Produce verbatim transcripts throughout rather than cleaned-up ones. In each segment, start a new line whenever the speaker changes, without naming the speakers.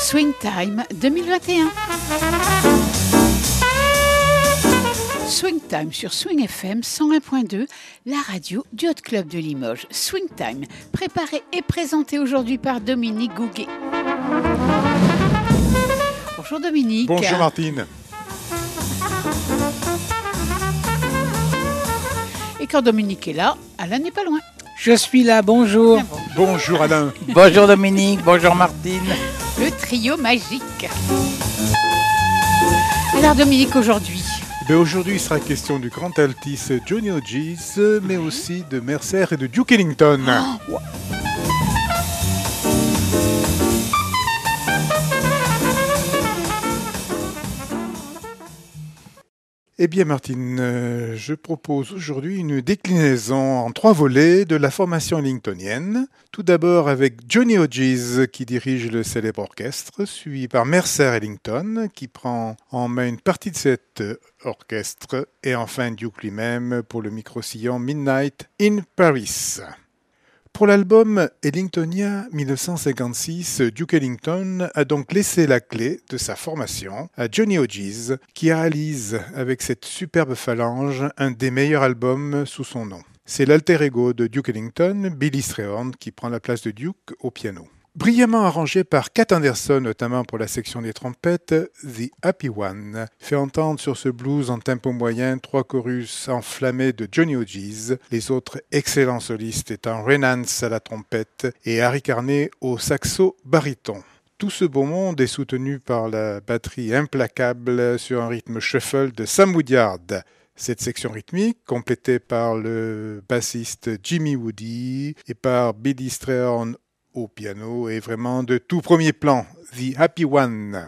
Swing Time deux mille vingt et un. Swing Time sur Swing F M cent un point deux, la radio du Hot Club de Limoges. Swing Time, préparé et présenté aujourd'hui par Dominique Gouguet. Bonjour Dominique.
Bonjour Martine.
Et quand Dominique est là, Alain n'est pas loin.
Je suis là, bonjour.
Bonjour Alain.
Bonjour Dominique, bonjour Martine.
Le trio magique. Alors Dominique, aujourd'hui
Ben aujourd'hui, il sera question du grand altiste Johnny Hodges, mais aussi de Mercer et de Duke Ellington. Oh, ouais. Eh bien Martine, euh, je propose aujourd'hui une déclinaison en trois volets de la formation ellingtonienne. Tout d'abord avec Johnny Hodges qui dirige le célèbre orchestre, suivi par Mercer Ellington qui prend en main une partie de cet orchestre, et enfin Duke lui-même pour le micro-sillon Midnight in Paris. Pour l'album Ellingtonia dix-neuf cent cinquante-six, Duke Ellington a donc laissé la clé de sa formation à Johnny Hodges, qui réalise avec cette superbe phalange un des meilleurs albums sous son nom. C'est l'alter ego de Duke Ellington, Billy Strayhorn, qui prend la place de Duke au piano. Brillamment arrangé par Cat Anderson, notamment pour la section des trompettes, The Happy One fait entendre sur ce blues en tempo moyen trois chorus enflammés de Johnny Hodges, les autres excellents solistes étant Ray Nance à la trompette et Harry Carney au saxo baryton. Tout ce beau monde est soutenu par la batterie implacable sur un rythme shuffle de Sam Woodyard. Cette section rythmique, complétée par le bassiste Jimmy Woody et par Billy Strayhorn au piano, est vraiment de tout premier plan. The Happy One.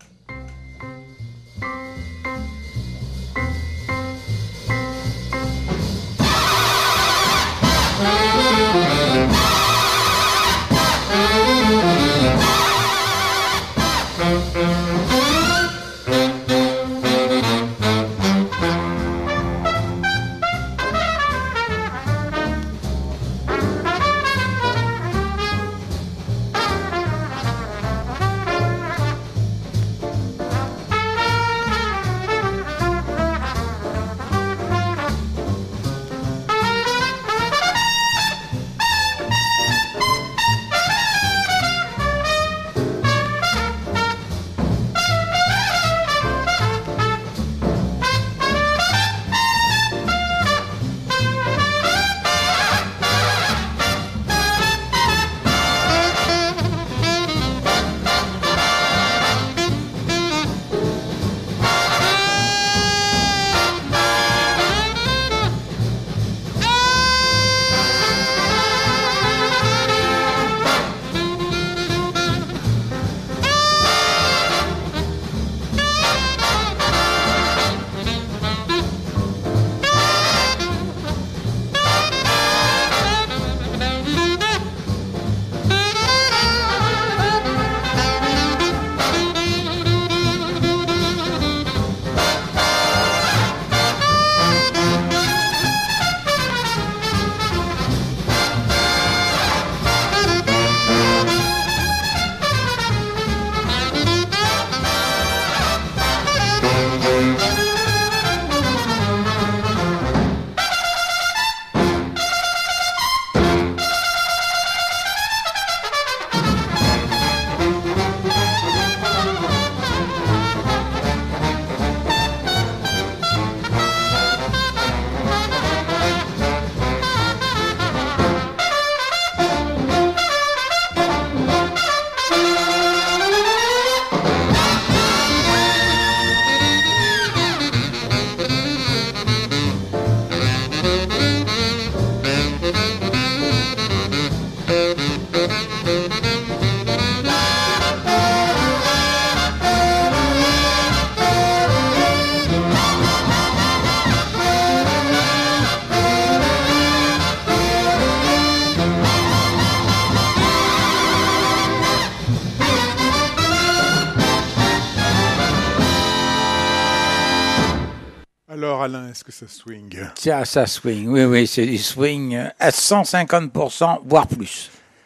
Alors Alain, est-ce que ça swing?
Ça, ça swing, oui, oui, c'est du swing à cent cinquante pour cent, voire plus.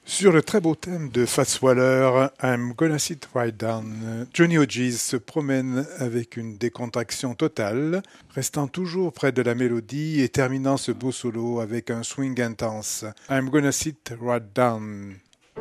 Sur le très beau thème de Fats Waller, I'm Gonna Sit Right Down, Johnny Hodges se promène avec une décontraction totale, restant toujours près de la mélodie et terminant ce beau solo avec un swing intense. I'm Gonna Sit Right Down.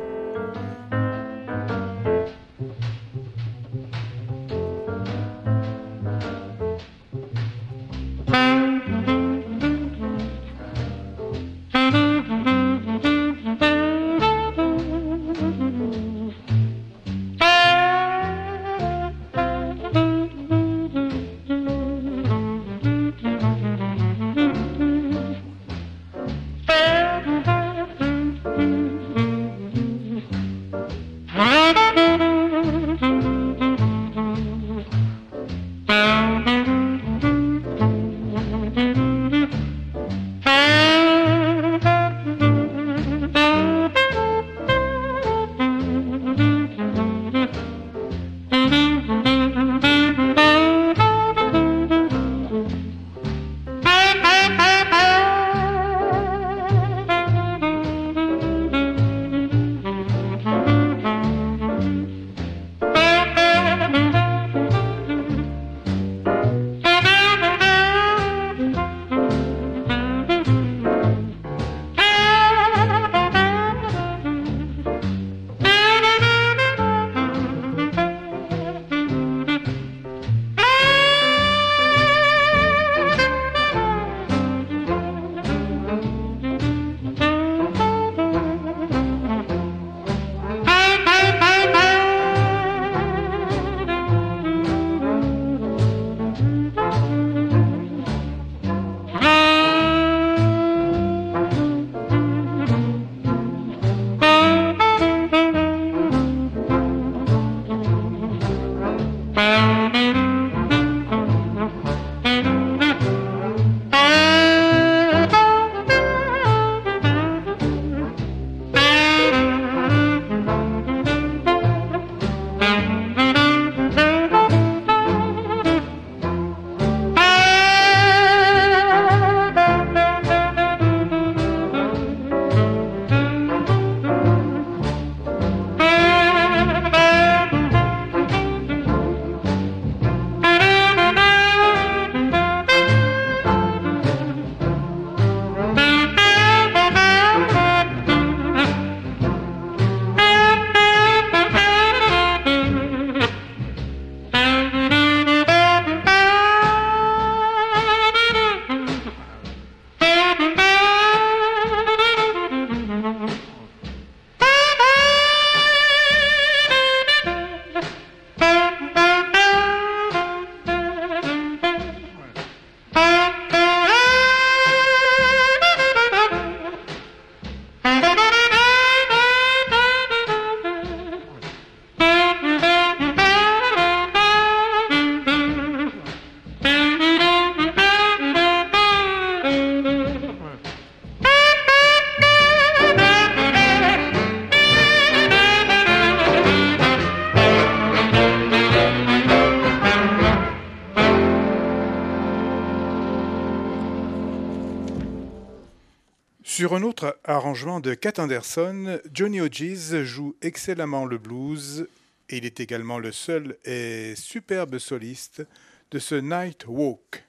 Sur un autre arrangement de Cat Anderson, Johnny Hodges joue excellemment le blues et il est également le seul et superbe soliste de ce Night Walk.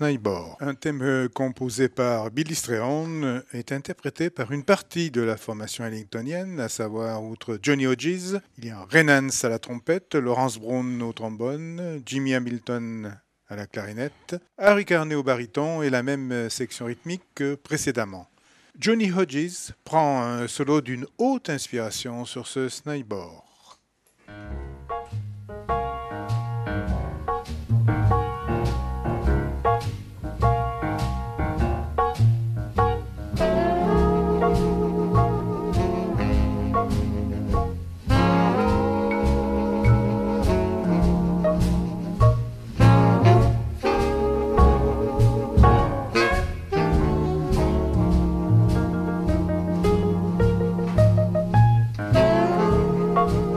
Snowboard. Un thème composé par Billy Strayhorn est interprété par une partie de la formation ellingtonienne, à savoir outre Johnny Hodges, il y a Ray Nance à la trompette, Lawrence Brown au trombone, Jimmy Hamilton à la clarinette, Harry Carney au baryton et la même section rythmique que précédemment. Johnny Hodges prend un solo d'une haute inspiration sur ce Snowboard.
Thank you.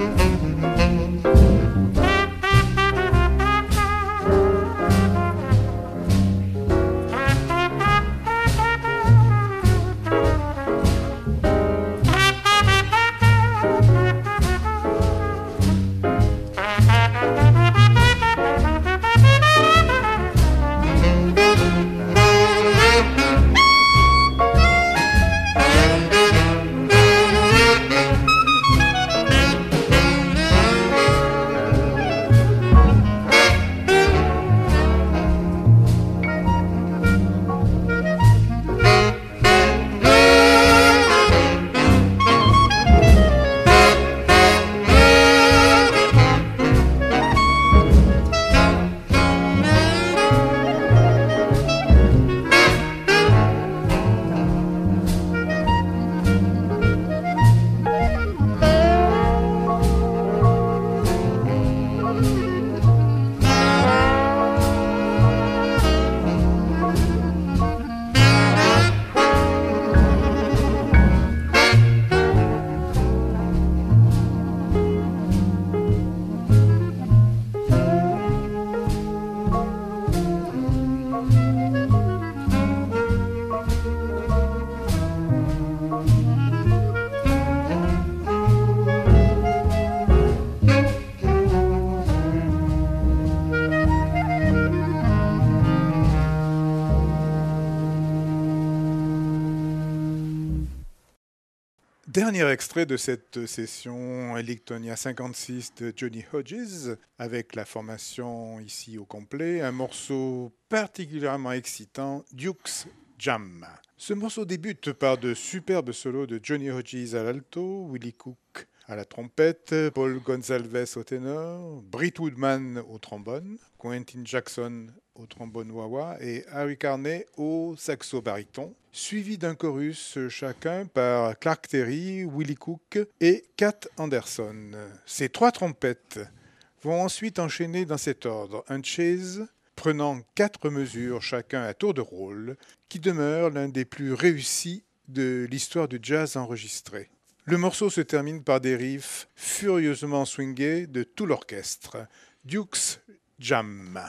Dernier extrait de cette session Ellingtonia cinquante-six de Johnny Hodges, avec la formation ici au complet, un morceau particulièrement excitant, Duke's Jam. Ce morceau débute par de superbes solos de Johnny Hodges à l'alto, Willie Cook à la trompette, Paul Gonsalves au ténor, Britt Woodman au trombone, Quentin Jackson au trombone wah-wah et Harry Carney au saxo baryton, suivi d'un chorus chacun par Clark Terry, Willie Cook et Cat Anderson. Ces trois trompettes vont ensuite enchaîner dans cet ordre un chase prenant quatre mesures chacun à tour de rôle, qui demeure l'un des plus réussis de l'histoire du jazz enregistré. Le morceau se termine par des riffs furieusement swingés de tout l'orchestre. Duke's Jam.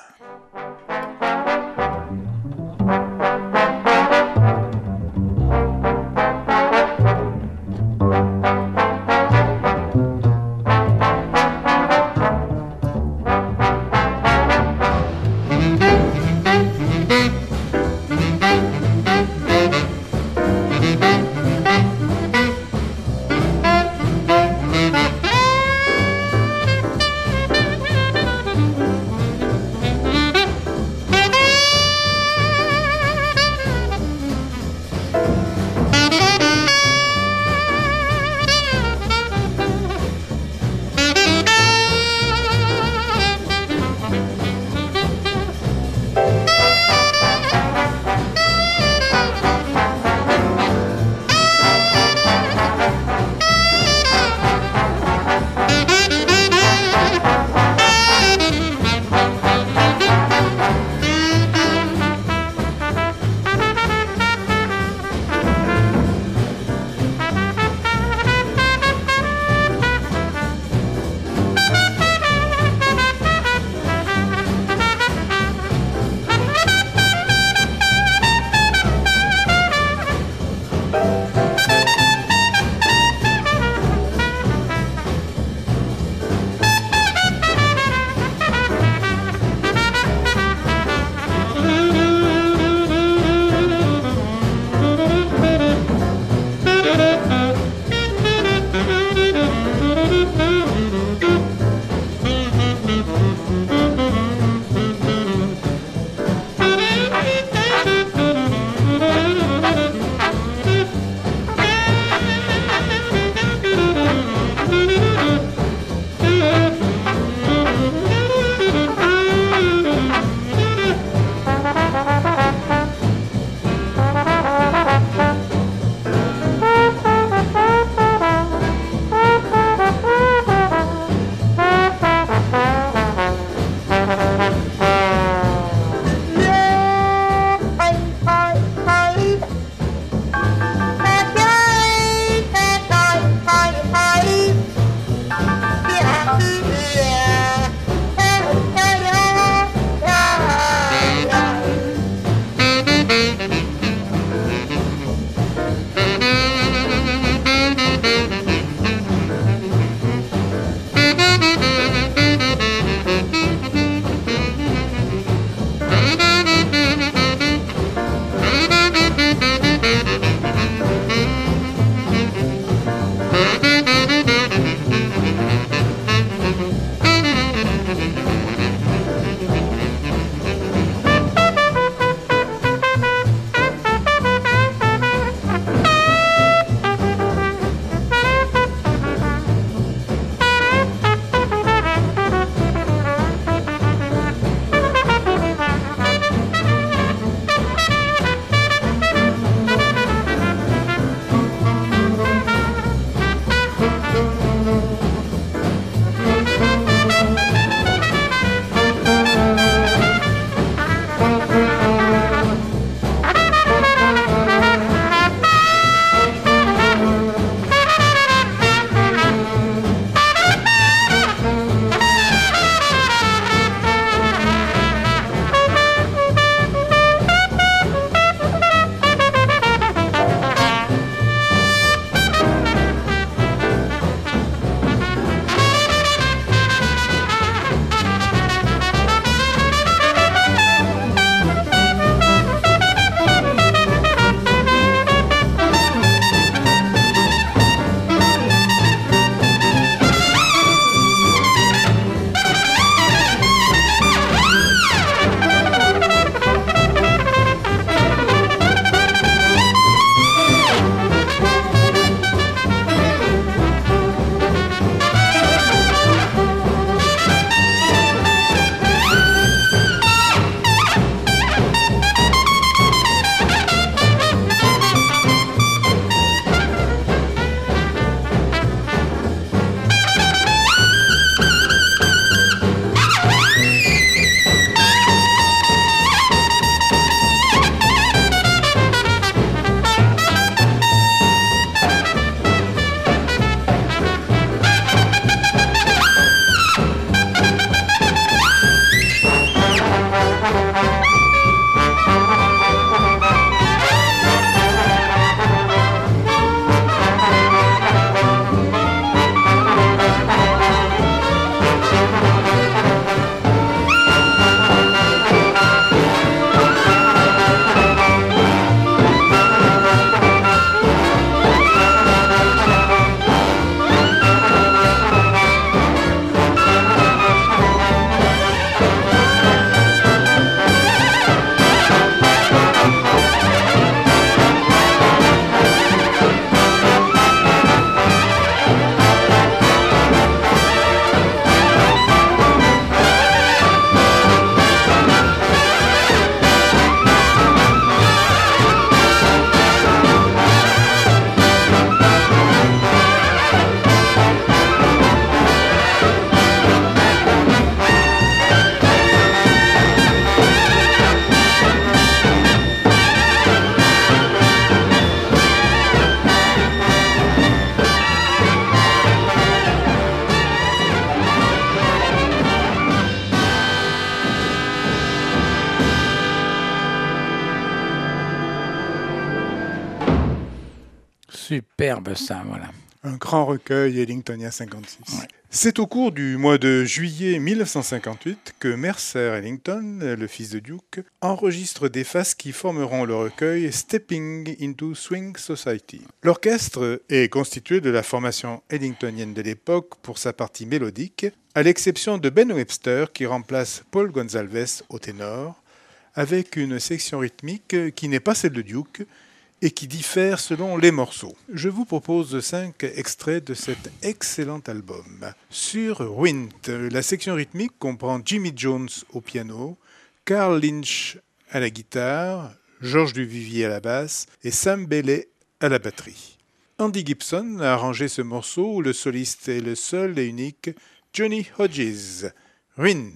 Superbe ça, voilà.
Un grand recueil Ellingtonien cinquante-six.
Ouais.
C'est au cours du mois de juillet mille neuf cent cinquante-huit que Mercer Ellington, le fils de Duke, enregistre des faces qui formeront le recueil Stepping into Swing Society. L'orchestre est constitué de la formation ellingtonienne de l'époque pour sa partie mélodique, à l'exception de Ben Webster qui remplace Paul Gonsalves au ténor, avec une section rythmique qui n'est pas celle de Duke, et qui diffère selon les morceaux. Je vous propose cinq extraits de cet excellent album. Sur Ruint, la section rythmique comprend Jimmy Jones au piano, Carl Lynch à la guitare, Georges Duvivier à la basse et Sam Bailey à la batterie. Andy Gibson a arrangé ce morceau où le soliste est le seul et unique Johnny Hodges. Ruint.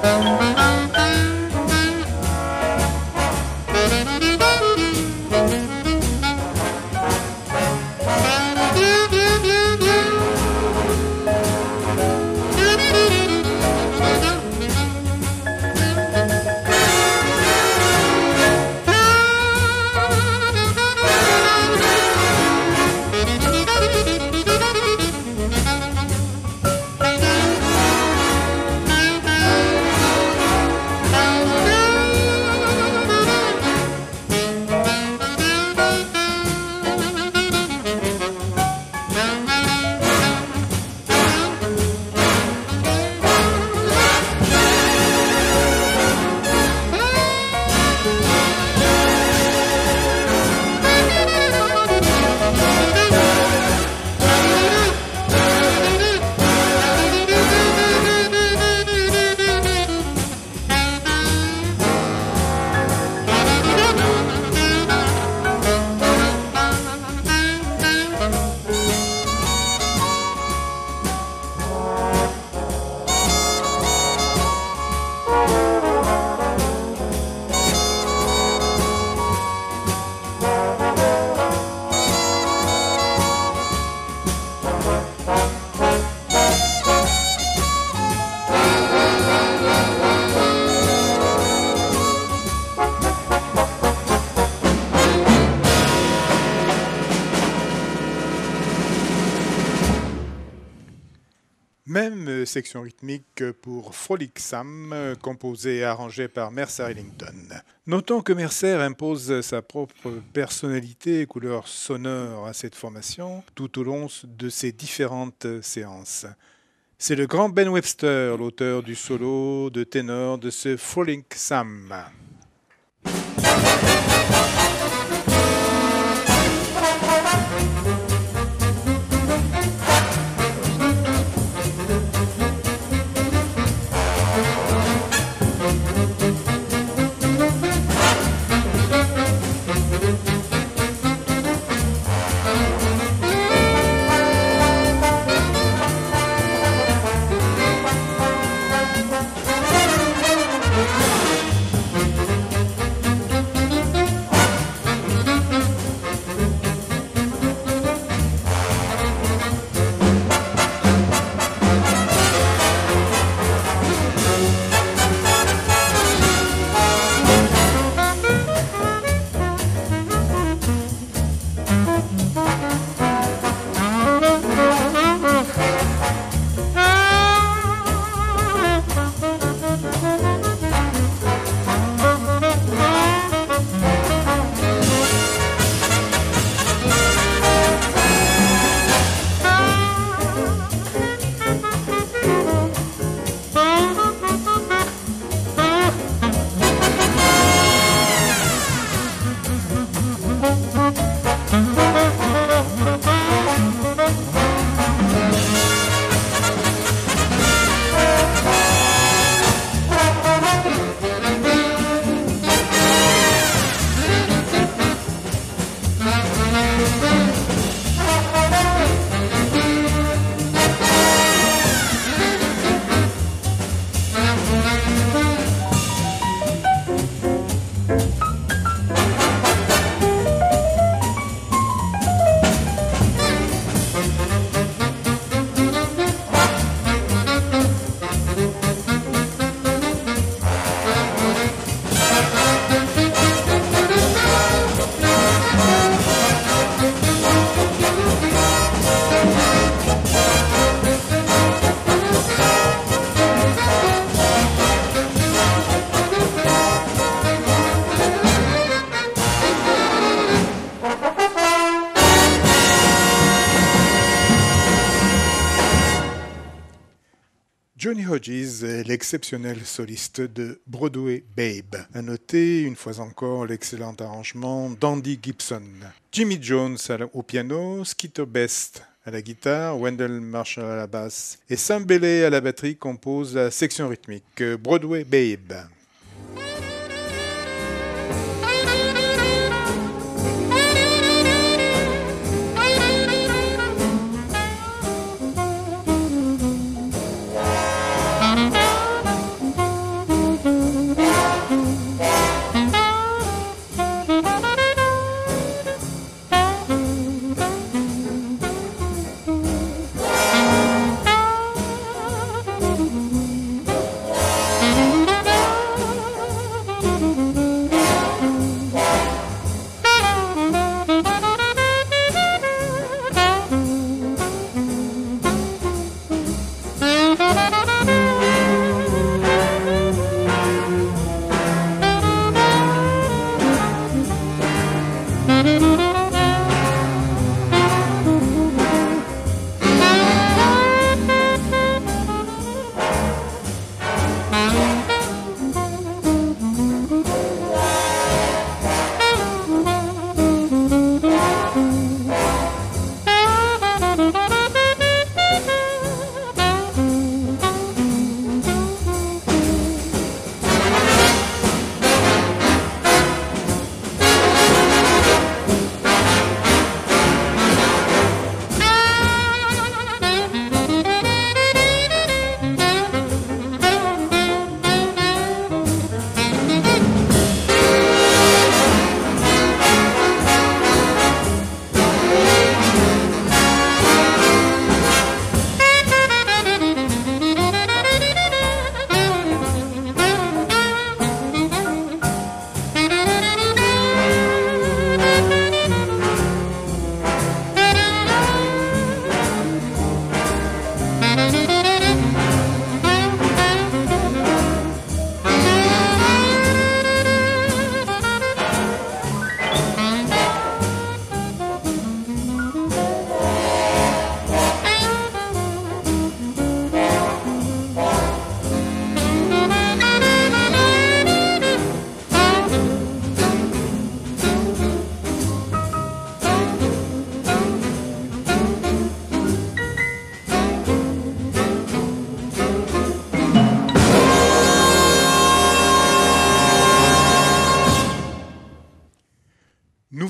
Même section rythmique pour Frolic Sam, composé et arrangé par Mercer Ellington. Notons que Mercer impose sa propre personnalité et couleur sonore à cette formation tout au long de ses différentes séances. C'est le grand Ben Webster, l'auteur du solo de ténor de ce Frolic Sam. Johnny Hodges est l'exceptionnel soliste de Broadway Babe. À noter, une fois encore, l'excellent arrangement d'Andy Gibson. Jimmy Jones au piano, Skeeter Best à la guitare, Wendell Marshall à la basse et Sam Bailey à la batterie composent la section rythmique Broadway Babe.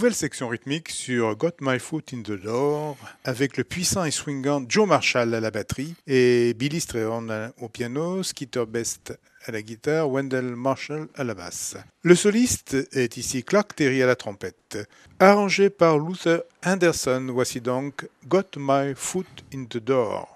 nouvelle section rythmique sur Got My Foot in the Door avec le puissant et swingant Joe Marshall à la batterie et Billy Strayhorn au piano, Skeeter Best à la guitare, Wendell Marshall à la basse. Le soliste est ici Clark Terry à la trompette. Arrangé par Luther Anderson, voici donc Got My Foot in the Door.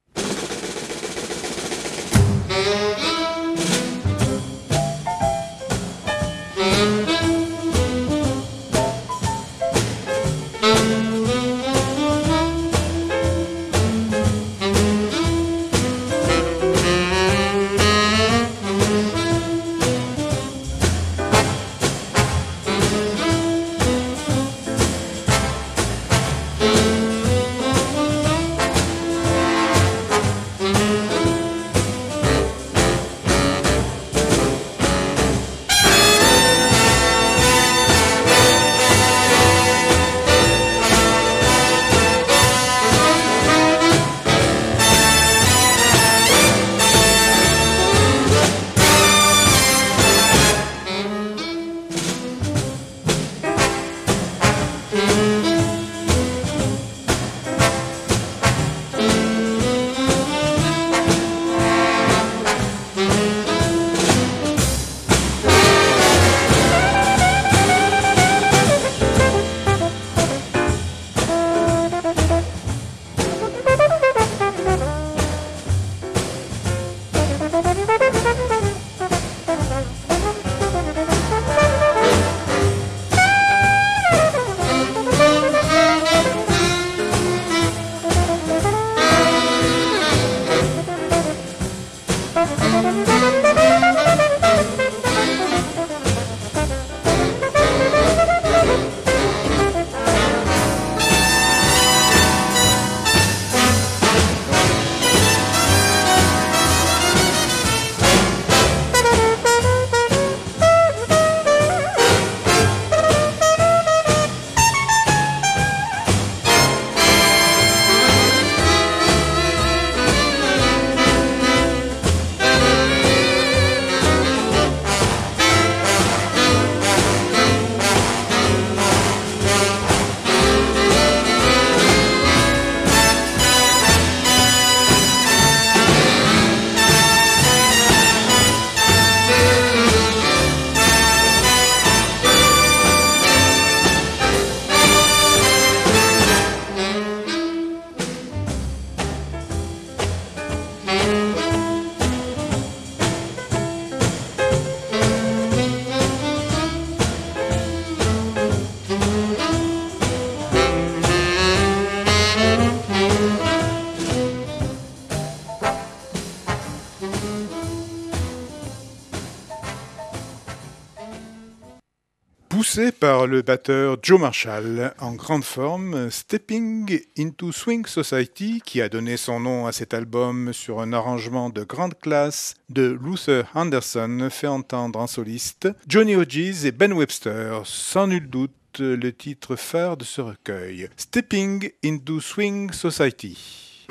Poussé par le batteur Joe Marshall, en grande forme, Stepping into Swing Society, qui a donné son nom à cet album sur un arrangement de grande classe de Luther Anderson, fait entendre en soliste Johnny Hodges et Ben Webster, sans nul doute le titre phare de ce recueil, Stepping into Swing Society.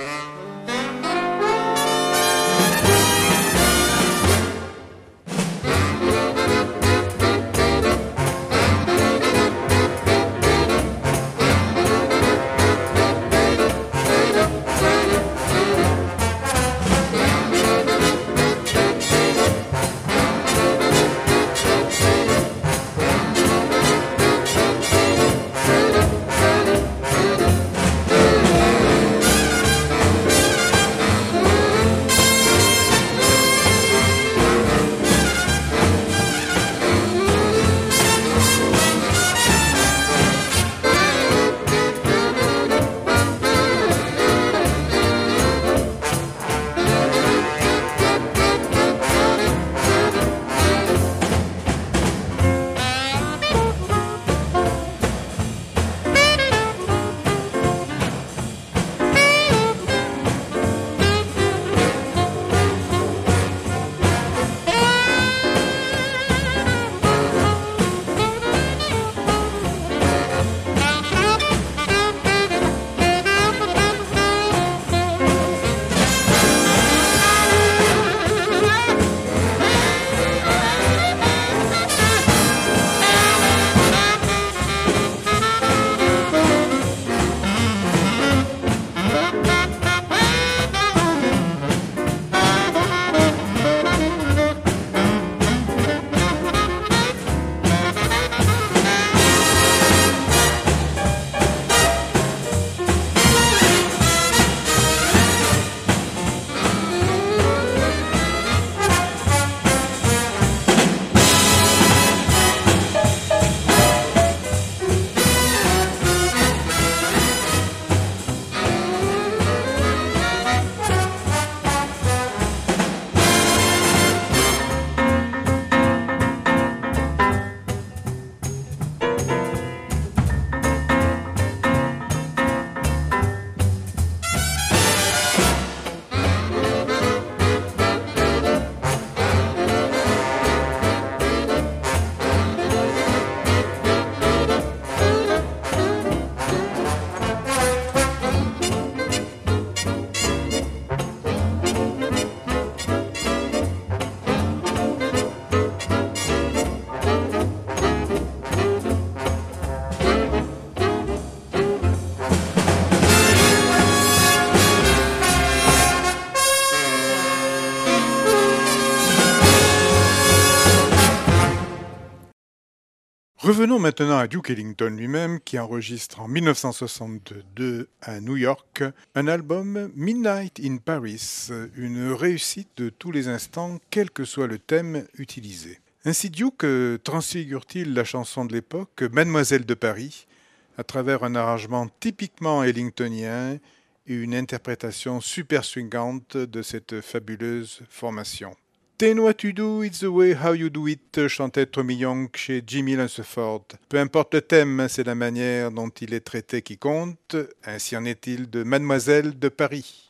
Revenons maintenant à Duke Ellington lui-même qui enregistre en dix-neuf cent soixante-deux à New York un album Midnight in Paris, une réussite de tous les instants quel que soit le thème utilisé. Ainsi Duke transfigure-t-il la chanson de l'époque Mademoiselle de Paris à travers un arrangement typiquement ellingtonien et une interprétation super swingante de cette fabuleuse formation. Then what you do, it's the way how you do it, chantait Tommy Young chez Jimmy Lunceford. Peu importe le thème, c'est la manière dont il est traité qui compte. Ainsi en est-il de Mademoiselle de Paris.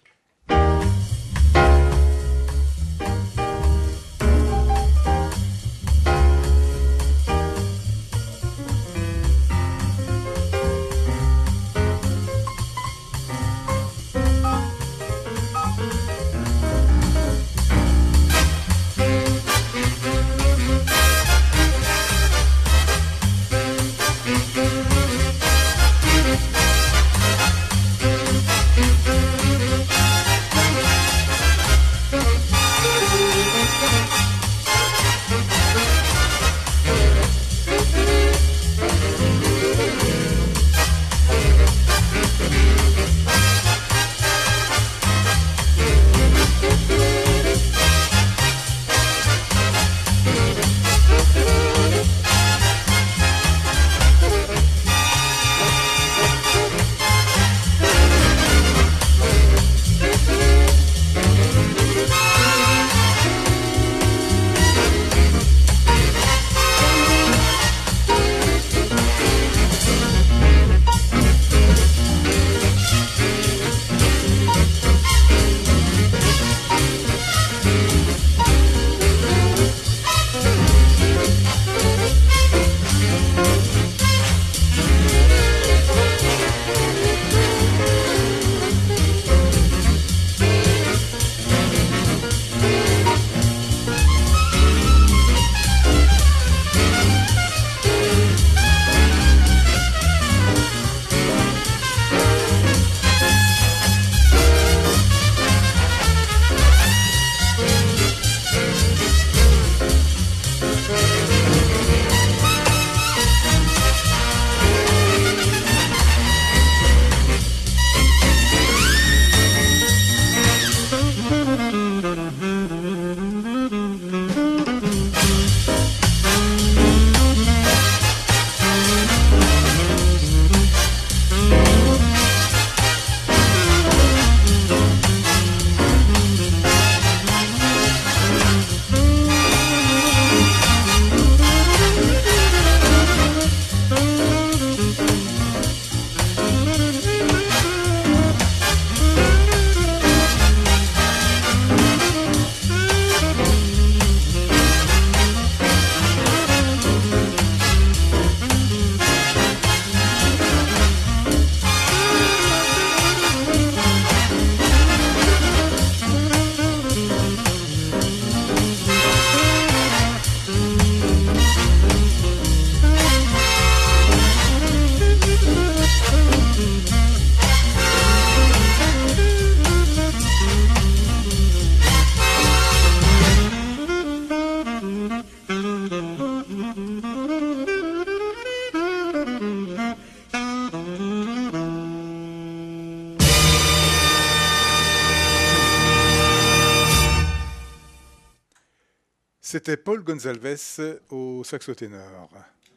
C'était Paul Gonsalves au saxo-ténor.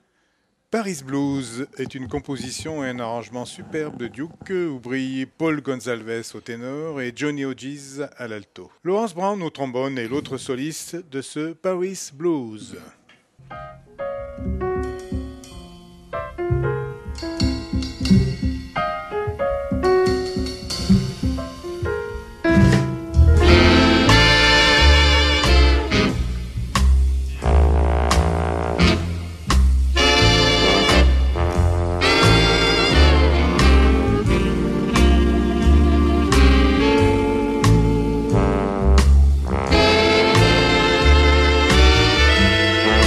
Paris Blues est une composition et un arrangement superbe de Duke où brillent Paul Gonsalves au ténor et Johnny Hodges à l'alto. Lawrence Brown au trombone est l'autre soliste de ce Paris Blues.
Thank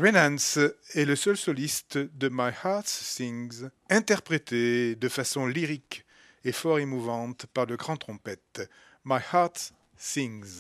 Renance est le seul soliste de My Heart Sings, interprété de façon lyrique et fort émouvante par le grand trompette. My Heart Sings.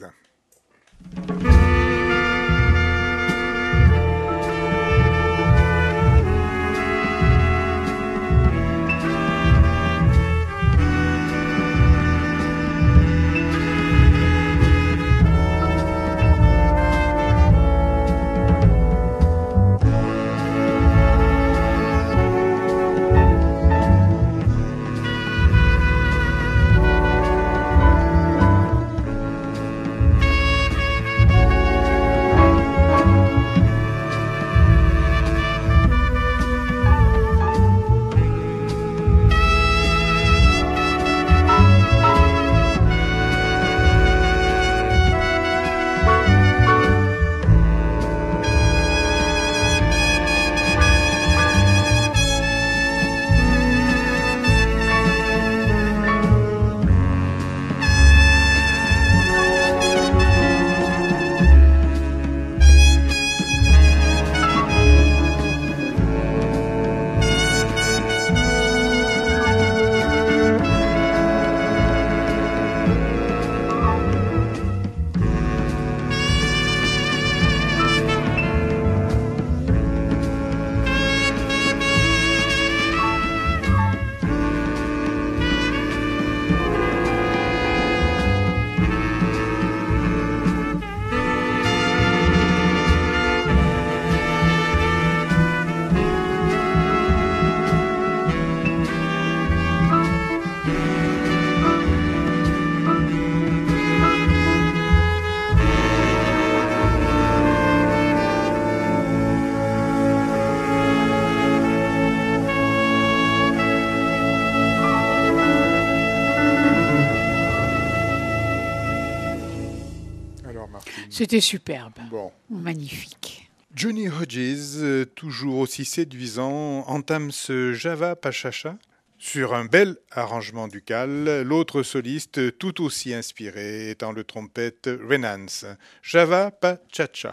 C'était superbe.
Bon.
Magnifique.
Johnny Hodges, toujours aussi séduisant, entame ce Java Pachacha sur un bel arrangement ducal. L'autre soliste, tout aussi inspiré, étant le trompette Renance. Java Pachacha.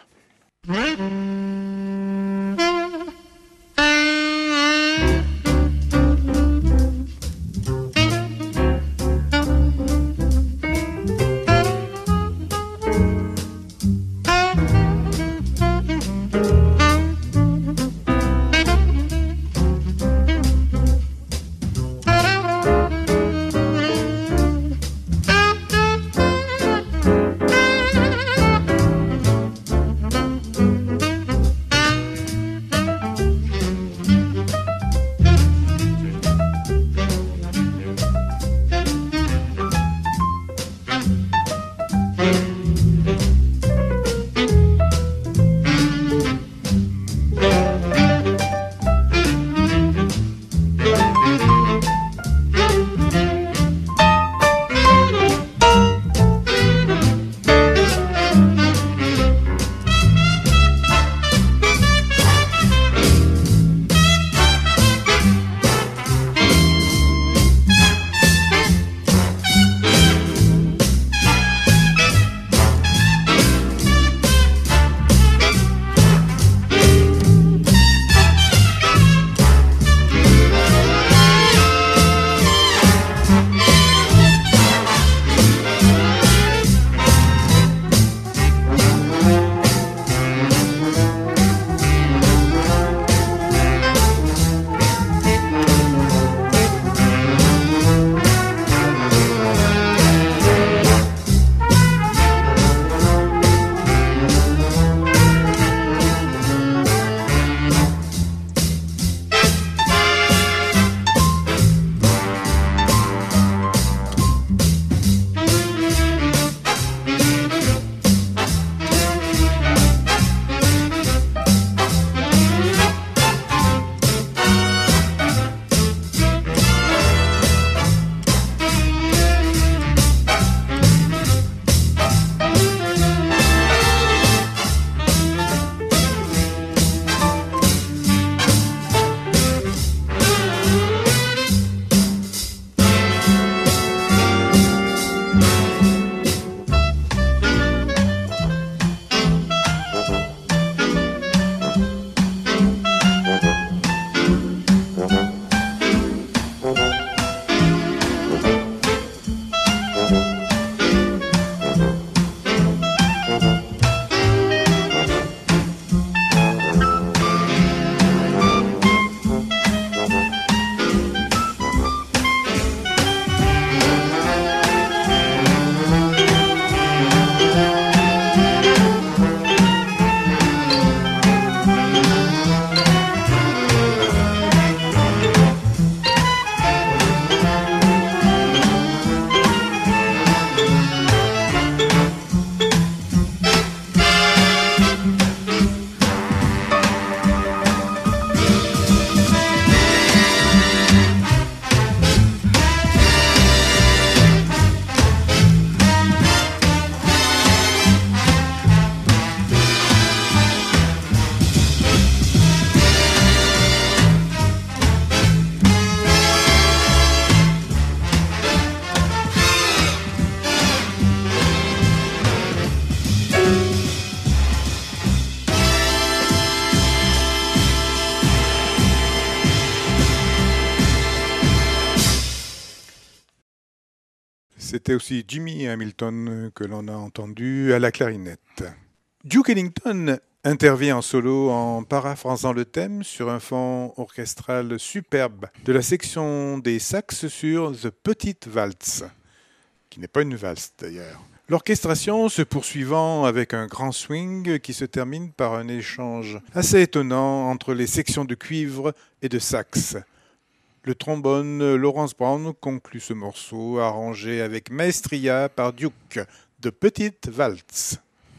c'était aussi Jimmy Hamilton que l'on a entendu à la clarinette. Duke Ellington intervient en solo en paraphrasant le thème sur un fond orchestral superbe de la section des sax sur The Petite Waltz, qui n'est pas une valse d'ailleurs. L'orchestration se poursuivant avec un grand swing qui se termine par un échange assez étonnant entre les sections de cuivre et de sax. Le trombone Lawrence Brown conclut ce morceau arrangé avec maestria par Duke, de Petite Waltz.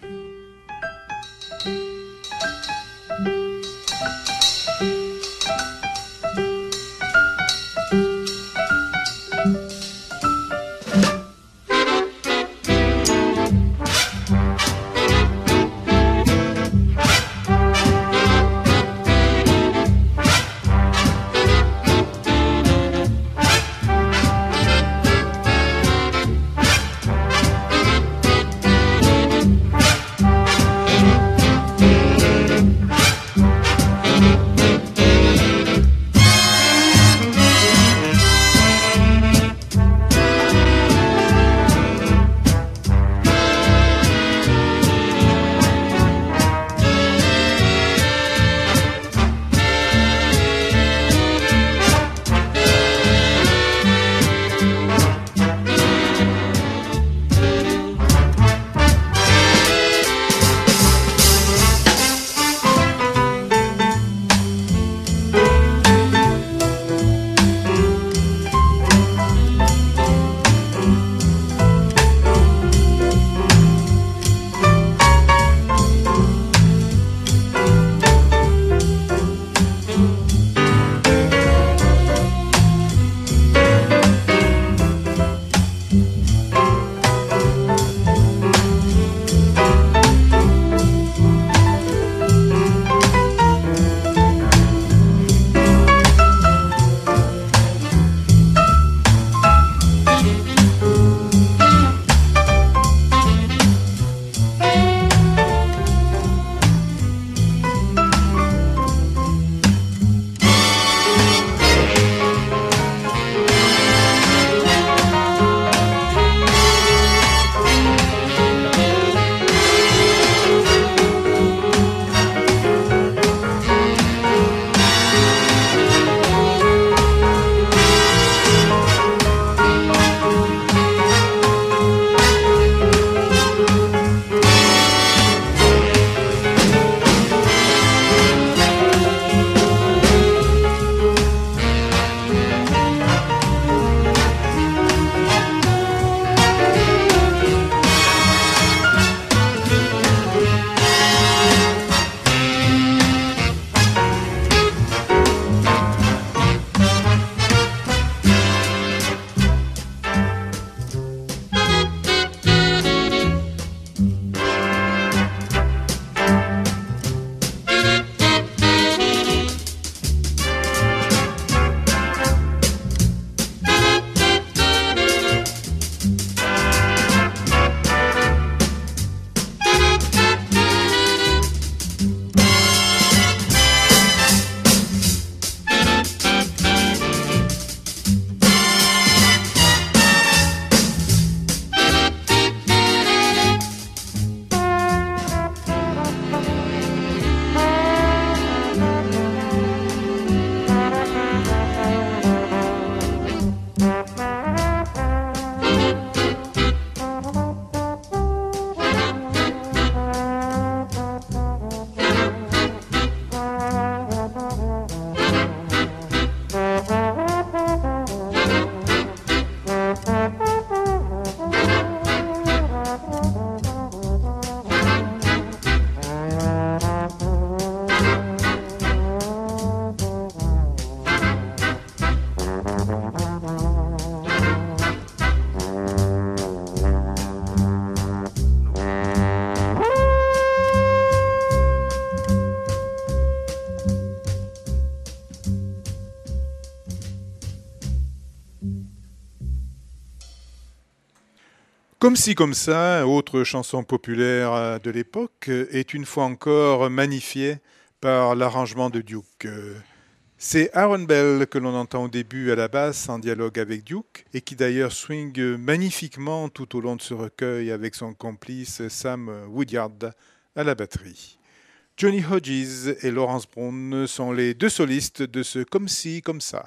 Comme si comme ça, autre chanson populaire de l'époque, est une fois encore magnifiée par l'arrangement de Duke. C'est Aaron Bell que l'on entend au début à la basse en dialogue avec Duke et qui d'ailleurs swing magnifiquement tout au long de ce recueil avec son complice Sam Woodyard à la batterie. Johnny Hodges et Lawrence Brown sont les deux solistes de ce Comme ci, comme ça.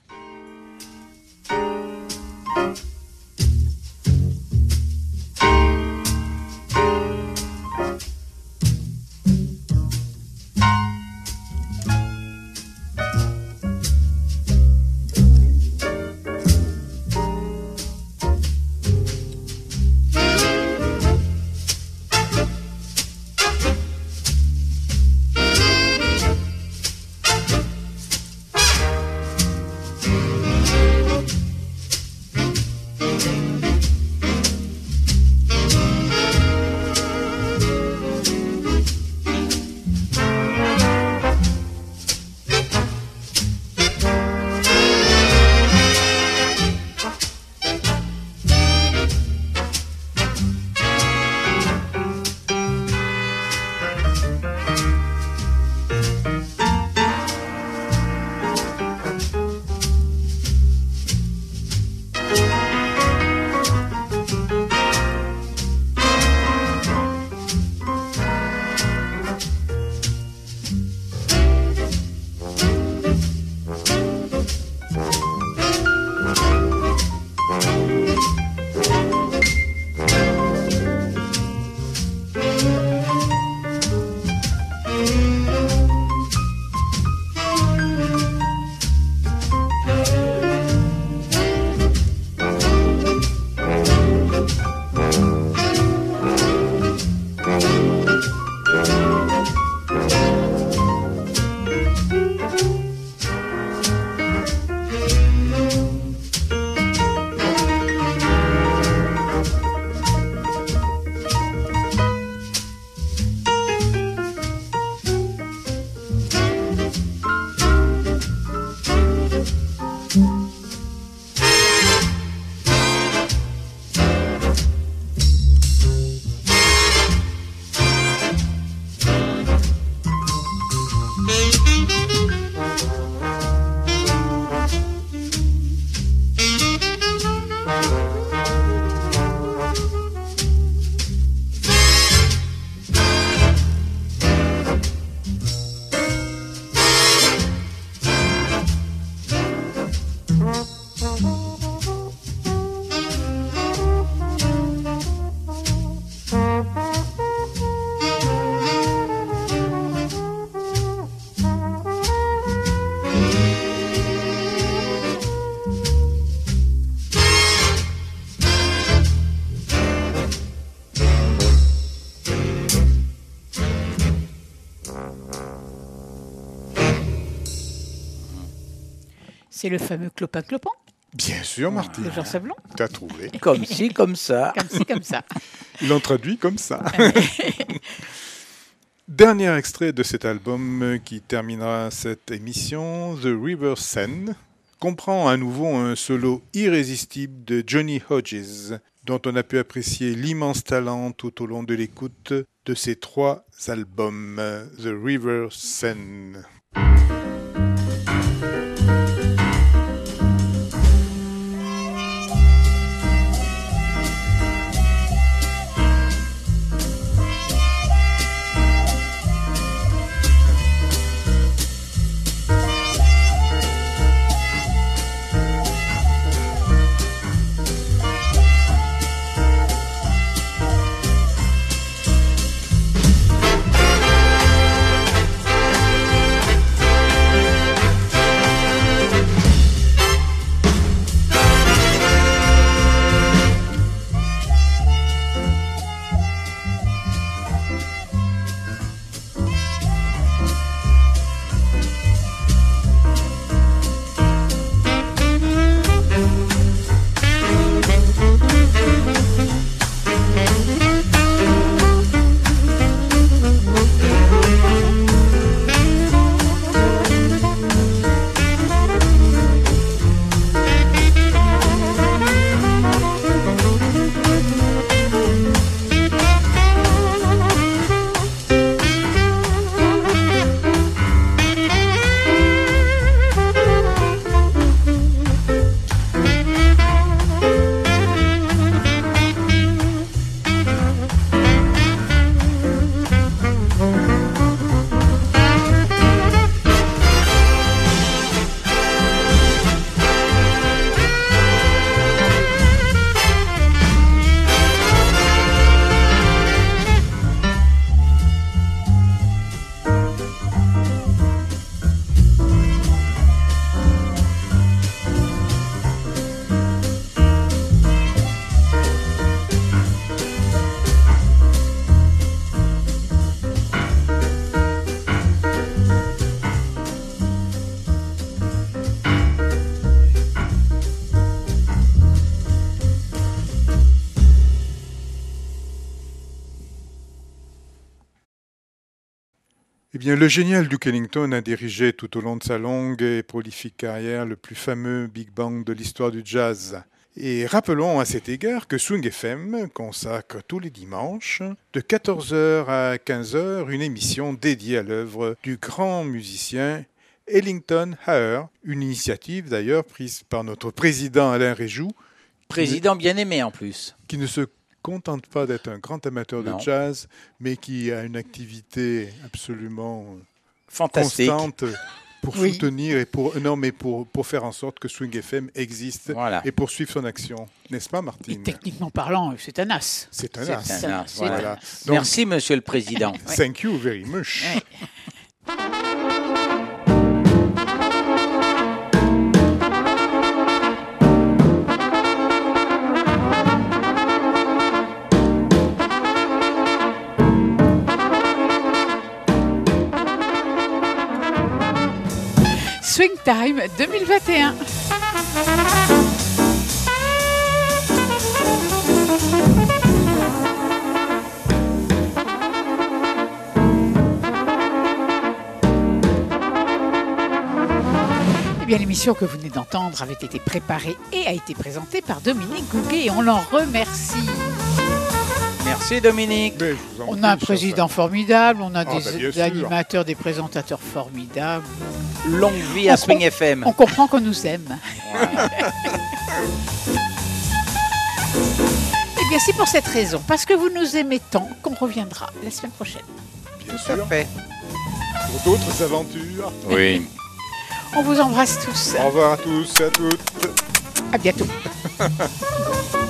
C'est le fameux clopin-clopin.
Bien sûr, Martine.
De Jean Sablon.
T'as trouvé.
Comme ci, comme ça.
Comme ci, comme ça.
Ils l'ont traduit comme ça. Dernier extrait de cet album qui terminera cette émission, The River Seine, comprend à nouveau un solo irrésistible de Johnny Hodges, dont on a pu apprécier l'immense talent tout au long de l'écoute de ces trois albums, The River Seine. Eh bien, le génial Duke Ellington a dirigé tout au long de sa longue et prolifique carrière le plus fameux Big Band de l'histoire du jazz. Et rappelons à cet égard que Swing F M consacre tous les dimanches, de quatorze heures à quinze heures, une émission dédiée à l'œuvre du grand musicien Ellington Hauer, une initiative d'ailleurs prise par notre président Alain Réjoux.
Président bien aimé en plus.
Qui ne se contente pas d'être un grand amateur
Non.
de jazz, mais qui a une activité absolument
Fantastique.
constante pour
Oui.
soutenir et pour non mais pour pour faire en sorte que Swing F M existe
Voilà.
et poursuive son action, n'est-ce pas,
Et
Martine?
techniquement parlant, c'est un as.
C'est un
C'est
as.
un as,
C'est
voilà.
un as.
Donc-
Merci, monsieur le président.
Thank you very much.
Ouais. Swing Time deux mille vingt et un. Eh bien, l'émission que vous venez d'entendre avait été préparée et a été présentée par Dominique Gouguet et on l'en remercie.
Merci, Dominique.
Mais je vous en
On
prie,
a un
cher
président formidable, on a
Ah, bah,
des,
bien
des
sûr.
animateurs, des présentateurs formidables.
Longue vie à
On
Swing
com-
F M.
On comprend qu'on nous aime.
Voilà.
Eh bien, c'est pour cette raison, parce que vous nous aimez tant, qu'on reviendra la semaine prochaine.
Bien
Tout à
sûr,
fait.
pour d'autres aventures.
Oui.
On vous embrasse tous.
Au revoir à tous et à toutes.
À bientôt.